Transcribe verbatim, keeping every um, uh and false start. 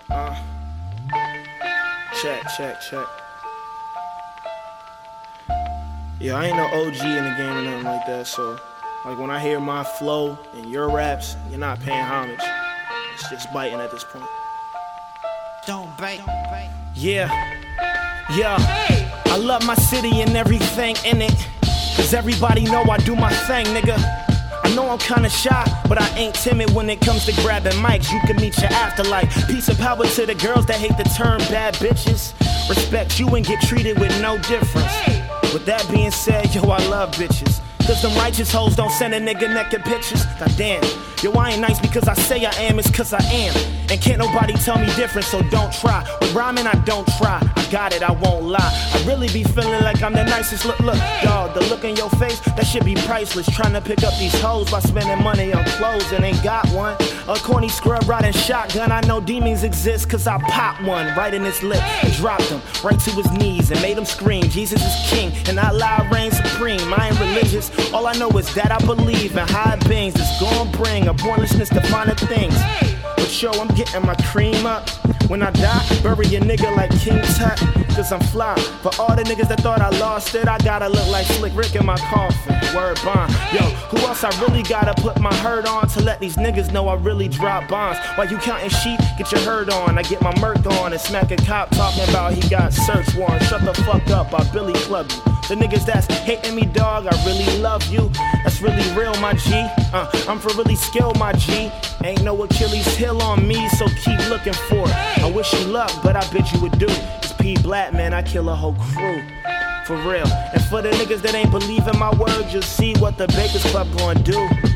Uh, check, check, check. Yeah, I ain't no O G in the game or nothing like that, so like when I hear my flow and your raps, you're not paying homage. It's just biting at this point. Don't bite. Yeah, yeah. I love my city and everything in it, cause everybody know I do my thing, nigga. I know I'm kinda shy, but I ain't timid when it comes to grabbing mics. You can meet your afterlife. Peace and power to the girls that hate the term bad bitches. Respect you and get treated with no difference. With that being said, yo, I love bitches, cause them righteous hoes don't send a nigga naked pictures. God damn, yo, I ain't nice because I say I am, it's cause I am. And can't nobody tell me different, so don't try. With rhyming, I don't try. I got it, I won't lie. I really be feeling like I'm the nicest. Look, look, dawg, the look in your face, that shit be priceless. Trying to pick up these hoes by spending money on clothes and ain't got one. A corny scrub riding shotgun, I know demons exist cause I popped one right in his lip and dropped him right to his knees and made him scream, Jesus is king and Allah reigns supreme. I ain't religious, all I know is that I believe in high beings that's gonna bring a pointlessness to finer things. But yo, I'm getting my cream up. When I die, bury a nigga like King Tut, cause I'm fly. For all the niggas that thought I lost it, I gotta look like Slick Rick in my coffin. Word bond. Yo, who else I really gotta put my hurt on to let these niggas know I really drop bombs? While you counting sheep, get your herd on. I get my murk on and smack a cop talking about he got search warrant. Shut the fuck up, I Billy Club you. The niggas that's hating me, dog, I really love you. That's really real, my G. Uh, I'm for really skilled, my G. Ain't no Achilles heel on me, so keep looking for it. I wish you luck, but I bet you would do. It's P Black, man, I kill a whole crew. For real. And for the niggas that ain't believing my words, you'll see what the Bakers Club gonna do.